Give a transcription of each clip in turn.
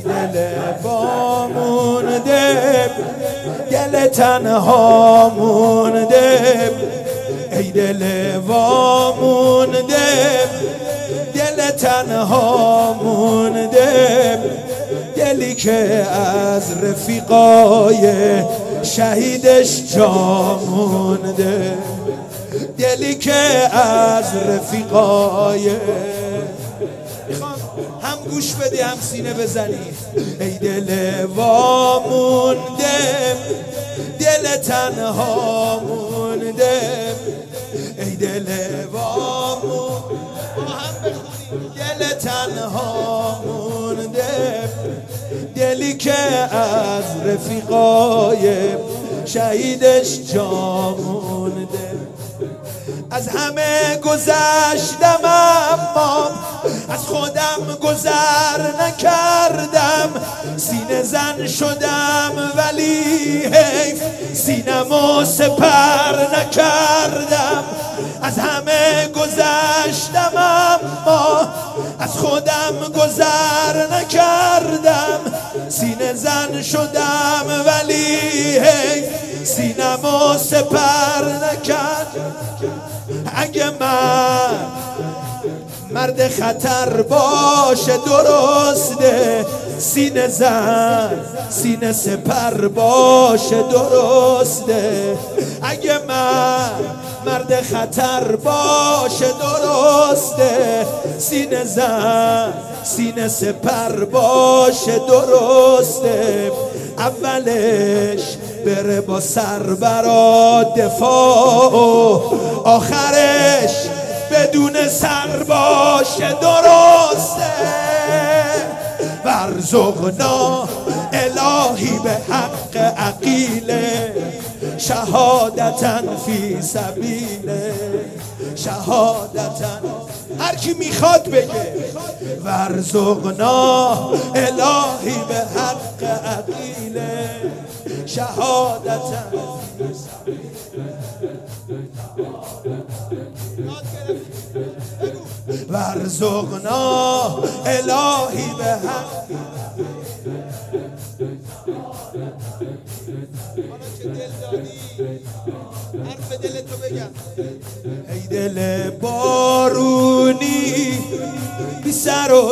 دل با مونده، دل تنها مونده، ای دل وا مونده، دل تنها مونده، دلی که از رفیقای شهیدش جا مونده، دلی که از رفیقای هم گوش بدی هم سینه بزنی. ای دل وا مونده، دل تنها مونده، ای دل وا مونده، با هم بخونیم. دل تنها مونده، دلی که از رفیقای شهیدش جا مونده. از همه گذشتم اما از خودم گذر نکردم، سینه زن شدم ولی حیف سینمو سپر نکردم. از همه گذشتم اما از خودم گذر نکردم، سینه زن شدم ولی حیف سینمو سپر نکردم. اگه من مرد خطر باشه درسته، سینه زن سینه سپر باشه درسته. اگه من مرد خطر باشه درسته، سینه زن سینه سپر باشه درسته. اولش بره با سر برا دفاع و آخرش بدون سر باشه درسته. ورزقنا الهی به حق عقیله، شهادتن فی سبیله، شهادتن. هر کی میخواد بگه ورزقنا الهی به حق عقیله، شهادتن. ورزقنا الهی به حق. حرف دلتو بگم. ای دل بارونی بی سر و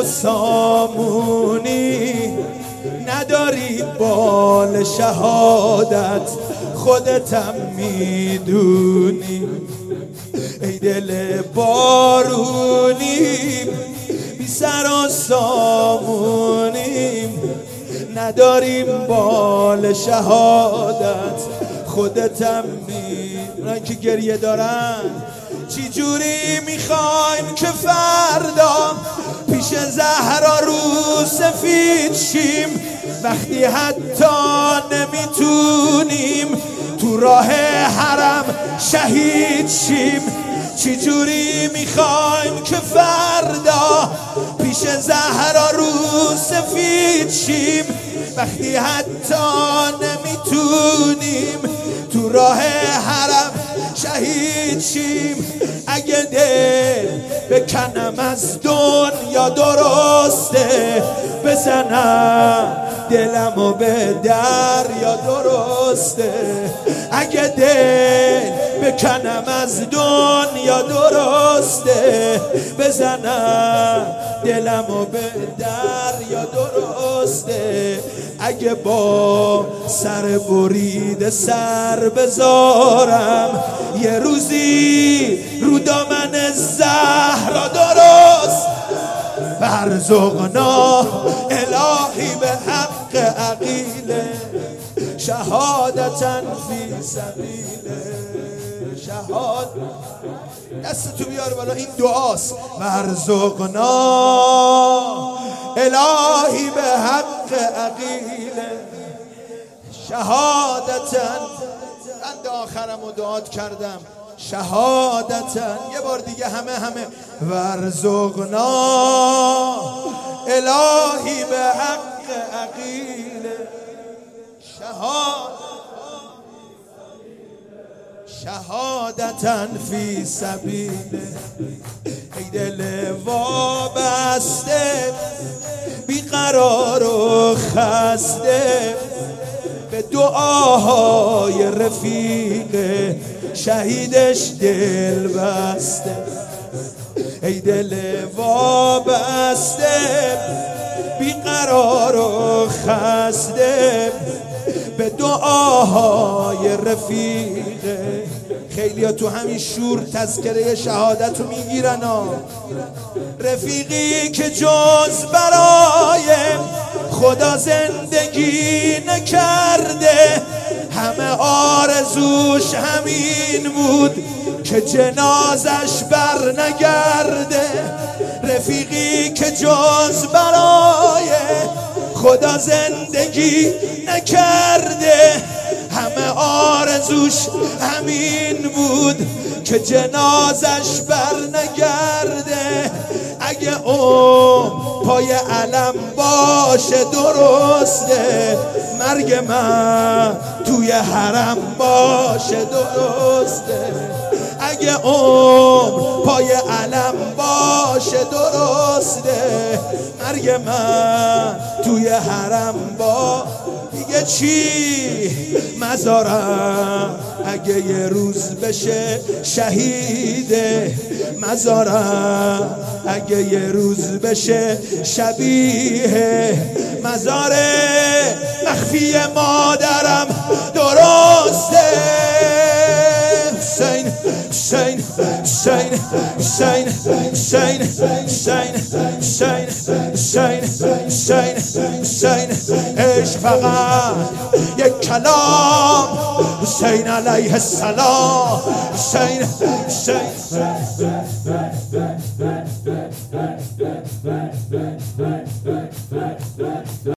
سامونی، نداری بال شهادت خودتم میدونی. ای دل بارونی بی سر و سامونی، نداریم بال شهادت خودتم میدونی. که گریه دارن چی جوری میخوایم که فردا پیش زهرا رو سفید شیم، وقتی حتی نمیتونیم تو راه حرم شهید شیم. چی جوری میخوایم که فردا پیش زهرا رو سفید شیم، وقتی حتی نمیتونیم تو راه حرم شهید شیم. اگه دل بکنم از دنیا درسته، بزنم دلمو به دریا درسته. اگه دل بکنم از دنیا درسته، بزنم دلمو به دریا درسته. اگه با سر برید سر بذارم یه روزی رو دامن زهرا درست. ورزقنا الهی به حق عقیله، شهادتن فی سبیله، شهادت. دستتو بیار بالا، این دعاست. ورزقنا الهی به حق عقیله، شهادتن. بند آخرمو دعات کردم، شهادتن. یه بار دیگه همه ورزقنا الهی به حق عقیله، شهادتن فی سبیله. ای دل وابسته بیقرار و رو خسته به دعاهای رفیق شهیدش دل بسته. ای دل وابسته بیقرار و خسته به دعاهای رفیق. خیلی ها تو همین شور تذکره شهادت رو میگیرن رفیقی که جز برای خدا زندگی نکرده، همه آرزوش همین بود که جنازش بر نگرده. رفیقی که جز برای خدا زندگی نکرده، همه آرزوش همین بود که جنازش بر نگرده. اگه اون پای علم باشه درسته، مرگ من توی حرم باشه درسته. اگه اون پای علم باشه درسته، مرگ من توی حرم با دیگه چی مزارم اگه یه روز بشه شهیده، مزارم اگه یه روز بشه شبیه مزار مخفی مادرم درسته. حسین حسین حسین حسین حسین حسین حسین حسین حسین حسین عشق فقط یک کلام، حسین علیه السلام. حسین حسین